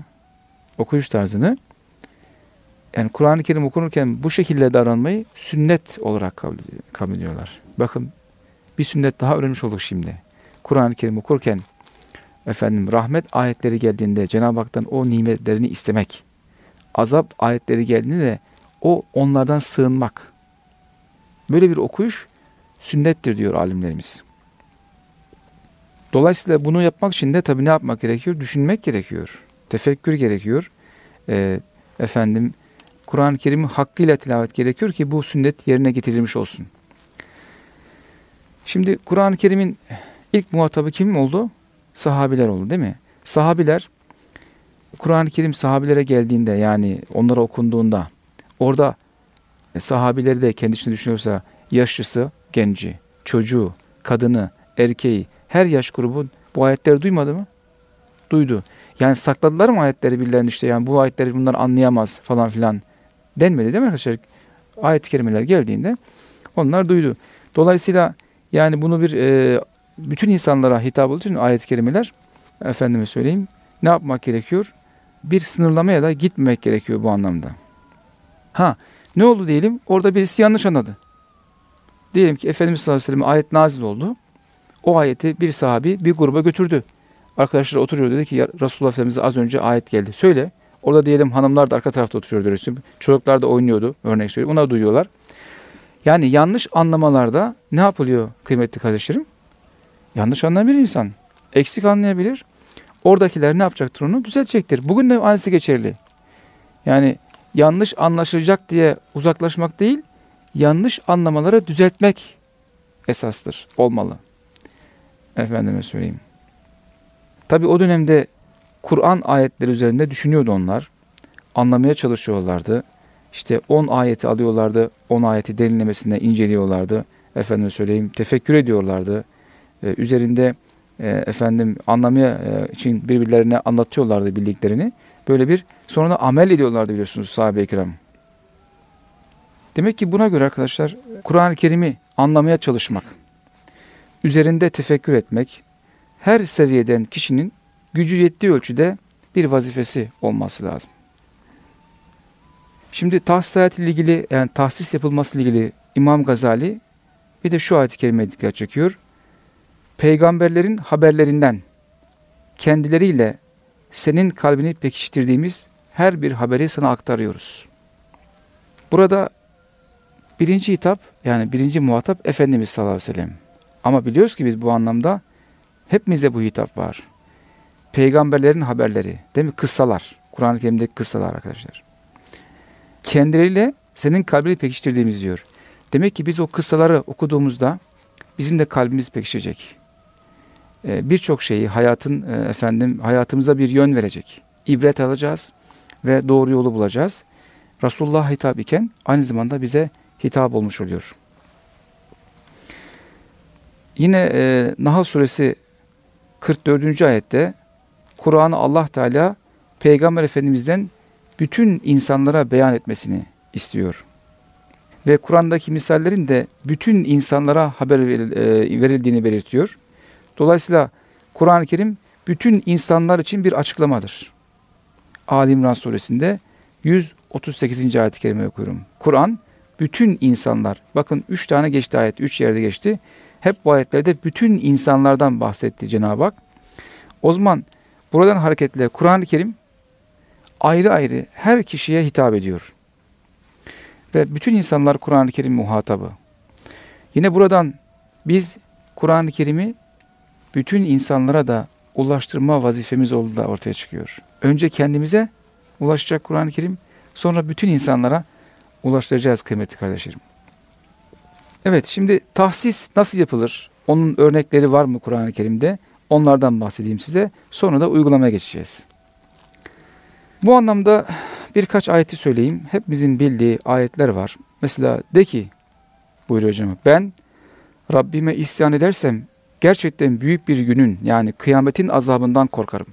yani Kur'an-ı Kerim okunurken bu şekilde davranmayı sünnet olarak kabul ediyorlar. Bakın bir sünnet daha öğrenmiş olduk şimdi. Kur'an-ı Kerim okurken rahmet ayetleri geldiğinde Cenab-ı Hak'tan o nimetlerini istemek. Azap ayetleri geldiğinde de onlardan sığınmak. Böyle bir okuyuş sünnettir diyor alimlerimiz. Dolayısıyla bunu yapmak için de tabii ne yapmak gerekiyor? Düşünmek gerekiyor. Tefekkür gerekiyor. Kur'an-ı Kerim'i hakkıyla tilavet gerekiyor ki bu sünnet yerine getirilmiş olsun. Şimdi Kur'an-ı Kerim'in ilk muhatabı kim oldu? Sahabiler oldu değil mi? Sahabiler, Kur'an-ı Kerim sahabilere geldiğinde yani onlara okunduğunda orada sahabileri de kendi içinde düşünüyorsa yaşlısı, genci, çocuğu, kadını, erkeği her yaş grubu bu ayetleri duymadı mı? Duydu. Yani sakladılar mı ayetleri birilerinin işte yani bu ayetleri bunlar anlayamaz falan filan denmedi değil mi arkadaşlar? Ayet-i kerimeler geldiğinde onlar duydu. Dolayısıyla yani bunu bütün insanlara hitap olduğu için ayet-i kerimeler efendime söyleyeyim ne yapmak gerekiyor? Bir sınırlamaya da gitmemek gerekiyor bu anlamda. Ne oldu diyelim? Orada birisi yanlış anladı. Diyelim ki Efendimiz sallallahu aleyhi ve sellem ayet nazil oldu. O ayeti bir sahabi bir gruba götürdü. Arkadaşlar oturuyor dedi ki ya Resulullah Efendimiz'e az önce ayet geldi. Söyle. Orada diyelim hanımlar da arka tarafta oturuyordu. Çocuklar da oynuyordu. Örnek söyleyeyim. Onlar duyuyorlar. Yani yanlış anlamalarda ne yapılıyor kıymetli kardeşlerim? Yanlış anlayabilir insan. Eksik anlayabilir. Oradakiler ne yapacaktır onu? Düzeltecektir. Bugün de aynısı geçerli. Yani yanlış anlaşılacak diye uzaklaşmak değil, yanlış anlamaları düzeltmek esastır, olmalı. Efendime söyleyeyim. Tabii o dönemde Kur'an ayetleri üzerinde düşünüyordu onlar. Anlamaya çalışıyorlardı. İşte 10 ayeti alıyorlardı. 10 ayeti derinlemesine inceliyorlardı. Efendime söyleyeyim, tefekkür ediyorlardı. Üzerinde anlamaya için birbirlerine anlatıyorlardı bildiklerini. Böyle sonra da amel ediyorlardı biliyorsunuz sahabe-i kiram. Demek ki buna göre arkadaşlar Kur'an-ı Kerim'i anlamaya çalışmak, üzerinde tefekkür etmek, her seviyeden kişinin gücü yettiği ölçüde bir vazifesi olması lazım. Şimdi tahsis hayatıyla ilgili yani tahsis yapılması ile ilgili İmam Gazali bir de şu ayet-i kerimeye dikkat çekiyor. Peygamberlerin haberlerinden kendileriyle senin kalbini pekiştirdiğimiz her bir haberi sana aktarıyoruz. Burada birinci hitap, yani birinci muhatap Efendimiz sallallahu aleyhi ve sellem. Ama biliyoruz ki biz bu anlamda hepimize bu hitap var. Peygamberlerin haberleri, değil mi? Kıssalar. Kur'an-ı Kerim'deki kıssalar arkadaşlar. Kendileriyle senin kalbini pekiştirdiğimiz diyor. Demek ki biz o kıssaları okuduğumuzda bizim de kalbimiz pekişecek. Birçok şeyi hayatımıza bir yön verecek. İbret alacağız ve doğru yolu bulacağız. Resulullah'a hitap iken aynı zamanda bize hitap olmuş oluyor. Yine Nahl suresi 44. ayette Kur'an'ı Allah Teala Peygamber Efendimiz'den bütün insanlara beyan etmesini istiyor. Ve Kur'an'daki misallerin de bütün insanlara haber verildiğini belirtiyor. Dolayısıyla Kur'an-ı Kerim bütün insanlar için bir açıklamadır. Ali İmran suresinde 138. ayet-i kerime okuyorum. Kur'an bütün insanlar, bakın 3 tane geçti ayet, 3 yerde geçti. Hep bu ayetlerde bütün insanlardan bahsetti Cenab-ı Hak. O zaman buradan hareketle Kur'an-ı Kerim ayrı ayrı her kişiye hitap ediyor. Ve bütün insanlar Kur'an-ı Kerim muhatabı. Yine buradan biz Kur'an-ı Kerim'i bütün insanlara da ulaştırma vazifemiz olduğu da ortaya çıkıyor. Önce kendimize ulaşacak Kur'an-ı Kerim, sonra bütün insanlara ulaştıracağız kıymetli kardeşlerim. Evet, şimdi tahsis nasıl yapılır? Onun örnekleri var mı Kur'an-ı Kerim'de? Onlardan bahsedeyim size. Sonra da uygulamaya geçeceğiz. Bu anlamda birkaç ayeti söyleyeyim. Hepimizin bildiği ayetler var. Mesela de ki, buyuruyor Cenab-ı Hak, ben Rabbime isyan edersem gerçekten büyük bir günün, yani kıyametin azabından korkarım.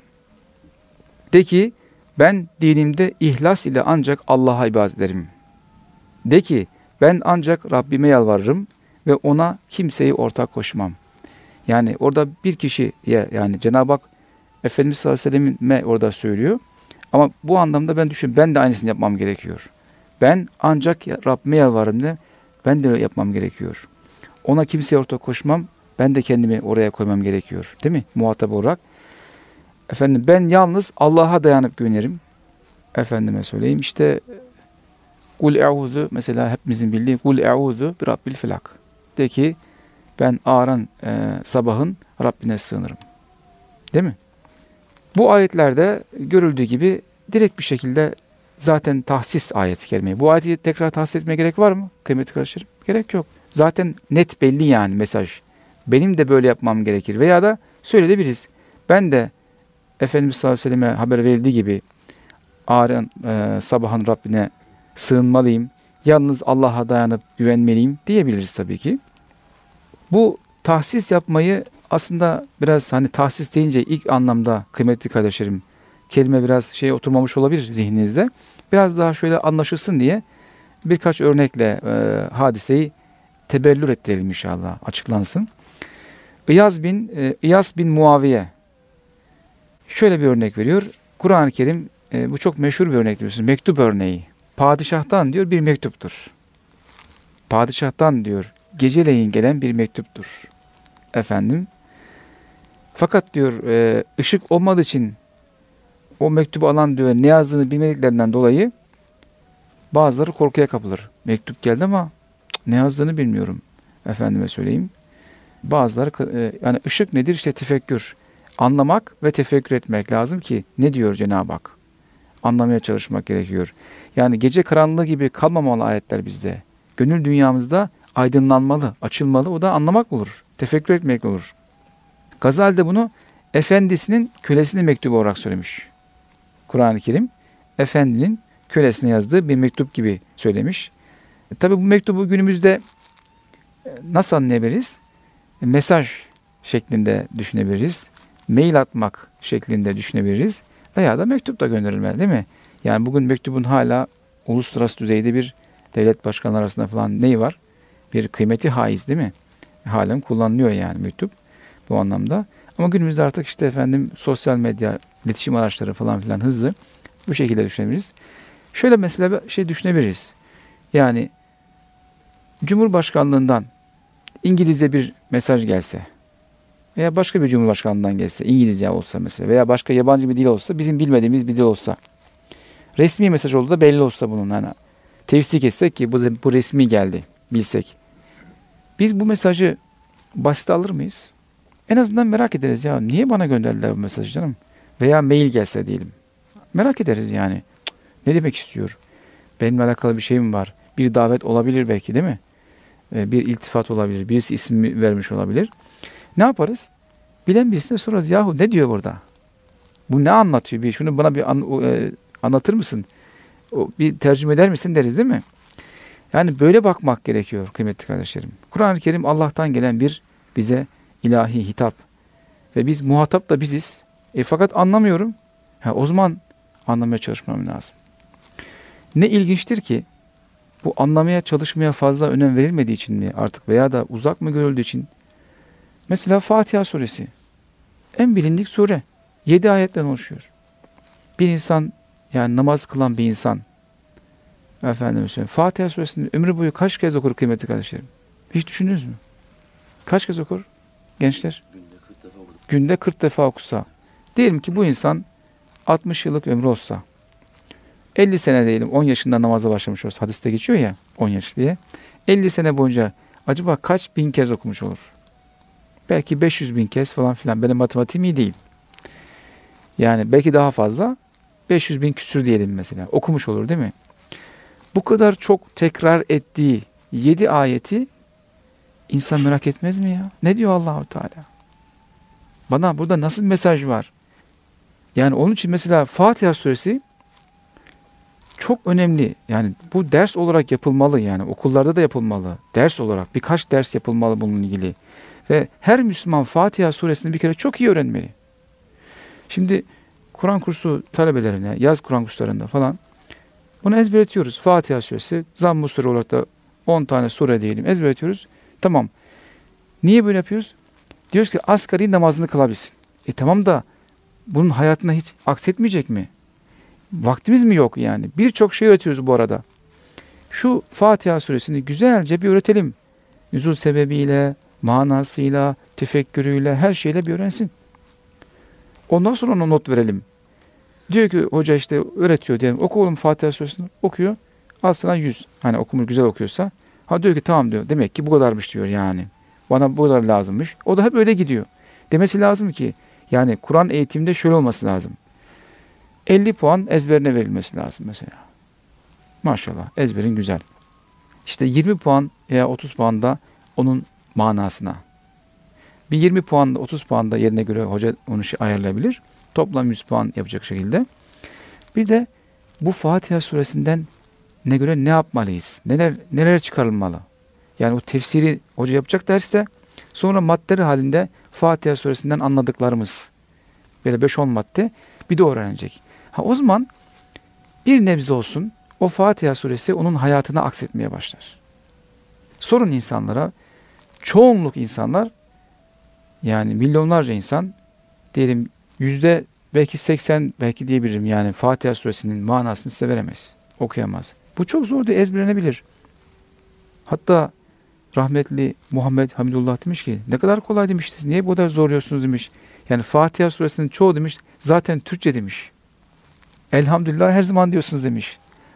De ki, ben dinimde ihlas ile ancak Allah'a ibadet ederim. De ki, ben ancak Rabbime yalvarırım ve ona kimseyi ortak koşmam. Yani orada bir kişiye, yani Cenab-ı Hak Efendimiz sallallahu aleyhi ve sellem'e orada söylüyor. Ama bu anlamda ben de aynısını yapmam gerekiyor. Ben ancak Rabbime yalvarırım de, ben de yapmam gerekiyor. Ona kimseye ortak koşmam, ben de kendimi oraya koymam gerekiyor. Değil mi? Muhatap olarak. Efendim, ben yalnız Allah'a dayanıp güvenirim. Efendime söyleyeyim, işte kul e'udhu, mesela hepimizin bildiği kul e'udhu bi rabbil felak. De ki, ben ağaran sabahın Rabbine sığınırım. Değil mi? Bu ayetlerde görüldüğü gibi direkt bir şekilde zaten tahsis ayet-i kerime. Bu ayeti tekrar tahsis etmeye gerek var mı kıymetli kardeşlerim? Gerek yok. Zaten net belli yani mesaj. Benim de böyle yapmam gerekir. Veya da söyleyebiliriz. Ben de Efendimiz sallallahu aleyhi ve selleme haber verildiği gibi ağaran sabahın Rabbine sığınmalıyım. Yalnız Allah'a dayanıp güvenmeliyim diyebiliriz tabii ki. Bu tahsis yapmayı aslında biraz hani tahsis deyince ilk anlamda kıymetli kardeşlerim kelime biraz oturmamış olabilir zihninizde. Biraz daha şöyle anlaşılsın diye birkaç örnekle hadiseyi tebellür ettirelim inşallah, açıklansın. İyas bin Muaviye şöyle bir örnek veriyor. Kur'an-ı Kerim bu çok meşhur bir örnek biliyorsunuz. Mektup örneği. Padişahtan diyor bir mektuptur. Padişahtan diyor geceleyin gelen bir mektuptur. Efendim. Fakat diyor ışık olmadığı için o mektubu alan diyor ne yazdığını bilmediklerinden dolayı bazıları korkuya kapılır. Mektup geldi ama ne yazdığını bilmiyorum. Efendime söyleyeyim. Bazıları yani ışık nedir? İşte tefekkür. Anlamak ve tefekkür etmek lazım ki ne diyor Cenab-ı Hak? Anlamaya çalışmak gerekiyor. Yani gece karanlığı gibi kalmamalı ayetler bizde. Gönül dünyamızda aydınlanmalı, açılmalı. O da anlamak olur. Tefekkür etmek olur. Gazali de bunu efendisinin kölesine mektubu olarak söylemiş. Kur'an-ı Kerim efendinin kölesine yazdığı bir mektup gibi söylemiş. Tabi bu mektubu günümüzde nasıl anlayabiliriz? Mesaj şeklinde düşünebiliriz. Mail atmak şeklinde düşünebiliriz. Veya da mektup da gönderilmeli değil mi? Yani bugün mektubun hala uluslararası düzeyde bir devlet başkanları arasında falan neyi var? Bir kıymeti haiz değil mi? Halen kullanılıyor yani mektup bu anlamda. Ama günümüzde artık işte efendim sosyal medya, iletişim araçları falan filan hızlı. Bu şekilde düşünebiliriz. Şöyle mesela bir düşünebiliriz. Yani Cumhurbaşkanlığından İngilizce bir mesaj gelse, veya başka bir cumhurbaşkanından gelse, İngilizce olsa mesela veya başka yabancı bir dil olsa, bizim bilmediğimiz bir dil olsa, resmi mesaj olduğu da belli olsa bunun, hani tefsir etsek ki bu resmi geldi bilsek. Biz bu mesajı basite alır mıyız? En azından merak ederiz ya, niye bana gönderdiler bu mesajı canım? Veya mail gelse diyelim. Merak ederiz yani. Ne demek istiyor? Benimle alakalı bir şey mi var? Bir davet olabilir belki, değil mi? Bir iltifat olabilir. Birisi ismi vermiş olabilir. Ne yaparız? Bilen birisine sorarız. Yahu ne diyor burada? Bu ne anlatıyor? Şunu bana anlatır mısın? Bir tercüme eder misin deriz, değil mi? Yani böyle bakmak gerekiyor kıymetli kardeşlerim. Kur'an-ı Kerim Allah'tan gelen bir bize ilahi hitap. Ve biz muhatap da biziz. Fakat anlamıyorum. O zaman anlamaya çalışmam lazım. Ne ilginçtir ki bu anlamaya çalışmaya fazla önem verilmediği için mi artık veya da uzak mı görüldüğü için, mesela Fatiha suresi en bilindik sure. 7 ayetten oluşuyor. Bir insan, yani namaz kılan bir insan, efendim söyleyeyim, Fatiha suresini ömrü boyu kaç kez okur kıymetli kardeşlerim? Hiç düşündünüz mü? Kaç kez okur gençler? Günde 40 defa okusa. Diyelim ki bu insan 60 yıllık ömrü olsa, 50 sene diyelim 10 yaşında namaza başlamış olsa, hadiste geçiyor ya 10 yaş diye. 50 sene boyunca acaba kaç bin kez okumuş olur? Belki 500 bin kez falan filan. Benim matematiğim iyi değil. Yani belki daha fazla. 500 bin küsür diyelim mesela. Okumuş olur, değil mi? Bu kadar çok tekrar ettiği 7 ayeti insan merak etmez mi ya? Ne diyor Allahu Teala? Bana burada nasıl bir mesaj var? Yani onun için mesela Fatiha suresi çok önemli. Yani bu ders olarak yapılmalı, yani okullarda da yapılmalı. Ders olarak birkaç ders yapılmalı bununla ilgili. Ve her Müslüman Fatiha suresini bir kere çok iyi öğrenmeli. Şimdi Kur'an kursu talebelerine, yaz Kur'an kurslarında falan bunu ezberletiyoruz. Fatiha suresi, zamm-ı sure olarak da 10 tane sure diyelim ezberletiyoruz. Tamam. Niye böyle yapıyoruz? Diyoruz ki asgari namazını kılabilsin. Tamam da bunun hayatına hiç aksetmeyecek mi? Vaktimiz mi yok yani? Birçok şey öğretiyoruz bu arada. Şu Fatiha suresini güzelce bir öğretelim. Nüzul sebebiyle, manasıyla, tefekkürüyle, her şeyle bir öğrensin. Ondan sonra ona not verelim. Diyor ki hoca işte öğretiyor diyelim. Oku oğlum Fatiha suresini. Okuyor. Al sana 100. Hani okumuş güzel okuyorsa. Ha diyor ki tamam diyor. Demek ki bu kadarmış diyor yani. Bana bu kadar lazımmış. O da hep öyle gidiyor. Demesi lazım ki yani Kur'an eğitiminde şöyle olması lazım. 50 puan ezberine verilmesi lazım mesela. Maşallah ezberin güzel. İşte 20 puan veya 30 puan da onun manasına. Bir 20 puan da 30 puan da yerine göre hoca onu ayarlayabilir. Toplam 100 puan yapacak şekilde. Bir de bu Fatiha suresinden ne göre ne yapmalıyız? Neler çıkarılmalı? Yani o tefsiri hoca yapacak derste sonra maddeleri halinde Fatiha suresinden anladıklarımız böyle 5-10 madde bir de öğrenecek. O zaman bir nebze olsun o Fatiha suresi onun hayatına aksetmeye başlar. Sorun insanlara, çoğunluk insanlar, yani milyonlarca insan diyelim belki 80 belki diyebilirim yani Fatiha suresinin manasını size veremez, okuyamaz. Bu çok zor diye ezberlenebilir. Hatta rahmetli Muhammed Hamidullah demiş ki ne kadar kolay demiş, siz niye bu kadar zorluyorsunuz demiş. Yani Fatiha suresinin çoğu demiş zaten Türkçe demiş. Elhamdülillah her zaman diyorsunuz demiş.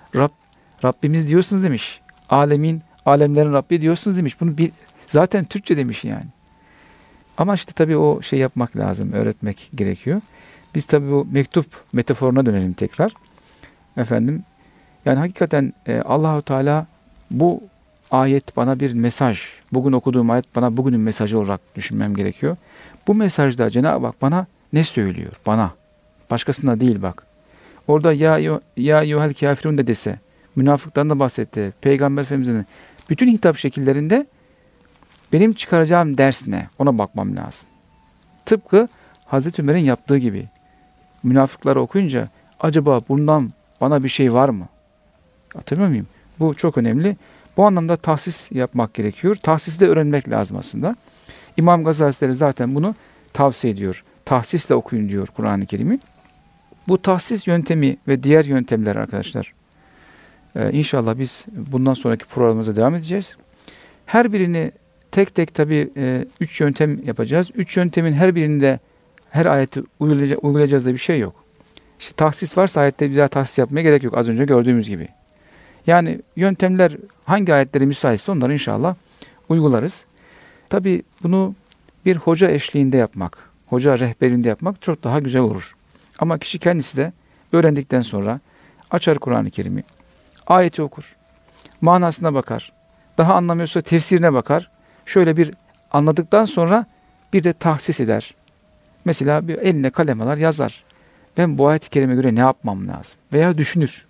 Rabbimiz diyorsunuz demiş. Alemlerin Rabbi diyorsunuz demiş. Bunu zaten Türkçe demiş yani. Ama işte tabii o şey yapmak lazım, öğretmek gerekiyor. Biz tabii bu mektup metaforuna dönelim tekrar. Efendim, yani hakikaten Allahu Teala bu ayet bana bir mesaj. Bugün okuduğum ayet bana bugünün mesajı olarak düşünmem gerekiyor. Bu mesajda Cenab-ı Hak bana ne söylüyor? Bana. Başkasına değil bak. Orada ya yuhel kafirun de dese, münafıktan da bahsetti. Peygamber Efendimiz'in bütün hitap şekillerinde benim çıkaracağım ders ne? Ona bakmam lazım. Tıpkı Hazreti Ömer'in yaptığı gibi. Münafıkları okuyunca acaba bundan bana bir şey var mı? Hatırlıyor muyum? Bu çok önemli. Bu anlamda tahsis yapmak gerekiyor. Tahsisi de öğrenmek lazım aslında. İmam Gazali Hazretleri zaten bunu tavsiye ediyor. Tahsisle okuyun diyor Kur'an-ı Kerim'i. Bu tahsis yöntemi ve diğer yöntemler arkadaşlar. İnşallah biz bundan sonraki programımıza devam edeceğiz. Her birini tek tek tabii 3 yöntem yapacağız. 3 yöntemin her birinde her ayeti uygulayacağız da bir şey yok. İşte tahsis varsa ayette bir daha tahsis yapmaya gerek yok. Az önce gördüğümüz gibi. Yani yöntemler hangi ayetleri müsaitse onları inşallah uygularız. Tabii bunu bir hoca eşliğinde yapmak, hoca rehberinde yapmak çok daha güzel olur. Ama kişi kendisi de öğrendikten sonra açar Kur'an-ı Kerim'i, ayeti okur, manasına bakar, daha anlamıyorsa tefsirine bakar. Şöyle bir anladıktan sonra bir de tahsis eder. Mesela bir eline kalem alır yazar. Ben bu ayet-i kerime göre ne yapmam lazım? Veya düşünür.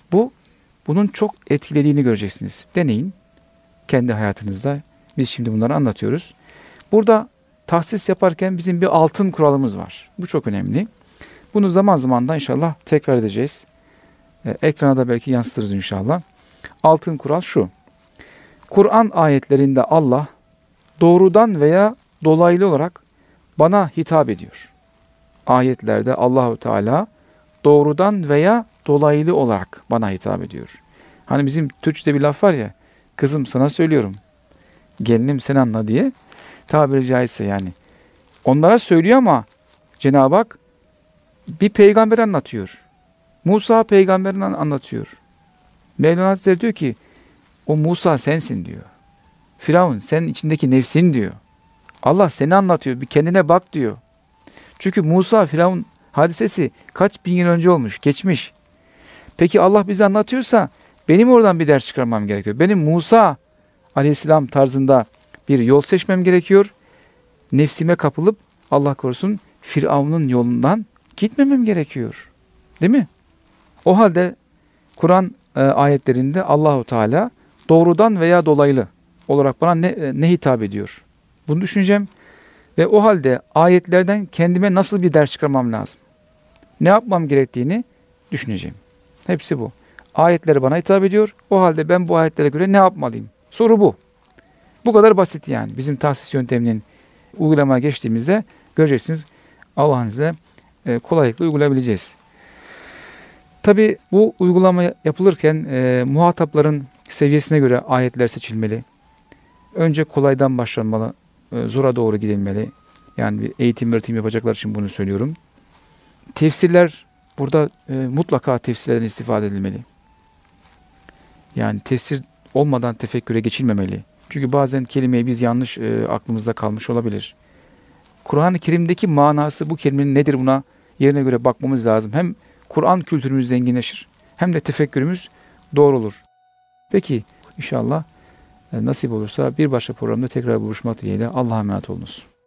Bunun çok etkilediğini göreceksiniz. Deneyin kendi hayatınızda. Biz şimdi bunları anlatıyoruz. Burada tahsis yaparken bizim bir altın kuralımız var. Bu çok önemli. Bunu zaman zaman da inşallah tekrar edeceğiz. Ekrana da belki yansıtırız inşallah. Altın kural şu. Kur'an ayetlerinde Allah doğrudan veya dolaylı olarak bana hitap ediyor. Ayetlerde Allahu Teala doğrudan veya dolaylı olarak bana hitap ediyor. Hani bizim Türkçe'de bir laf var ya, kızım sana söylüyorum, gelinim sen anla diye, tabiri caizse yani. Onlara söylüyor ama Cenab-ı Hak bir peygamber anlatıyor. Musa peygamberini anlatıyor. Mevlana Hazretleri diyor ki, o Musa sensin diyor. Firavun senin içindeki nefsin diyor. Allah seni anlatıyor, bir kendine bak diyor. Çünkü Musa Firavun hadisesi kaç bin yıl önce olmuş, geçmiş. Peki Allah bize anlatıyorsa benim oradan bir ders çıkarmam gerekiyor. Benim Musa Aleyhisselam tarzında bir yol seçmem gerekiyor. Nefsime kapılıp Allah korusun Firavun'un yolundan gitmemem gerekiyor. Değil mi? O halde Kur'an ayetlerinde Allahu Teala doğrudan veya dolaylı olarak bana ne hitap ediyor? Bunu düşüneceğim ve o halde ayetlerden kendime nasıl bir ders çıkarmam lazım? Ne yapmam gerektiğini düşüneceğim. Hepsi bu. Ayetleri bana hitap ediyor. O halde ben bu ayetlere göre ne yapmalıyım? Soru bu. Bu kadar basit yani. Bizim tahsis yönteminin uygulamaya geçtiğimizde göreceksiniz Allah'ın izniyle kolaylıkla uygulayabileceğiz. Tabi bu uygulama yapılırken muhatapların seviyesine göre ayetler seçilmeli. Önce kolaydan başlanmalı, zora doğru gidilmeli. Yani bir eğitim öğretim yapacaklar için bunu söylüyorum. Tefsirler burada mutlaka tefsirlerden istifade edilmeli. Yani tefsir olmadan tefekküre geçilmemeli. Çünkü bazen kelimeyi biz yanlış aklımızda kalmış olabilir. Kur'an-ı Kerim'deki manası bu kelimenin nedir buna yerine göre bakmamız lazım. Hem Kur'an kültürümüz zenginleşir hem de tefekkürümüz doğru olur. Peki inşallah nasip olursa bir başka programda tekrar buluşmak dileğiyle Allah'a emanet olunuz.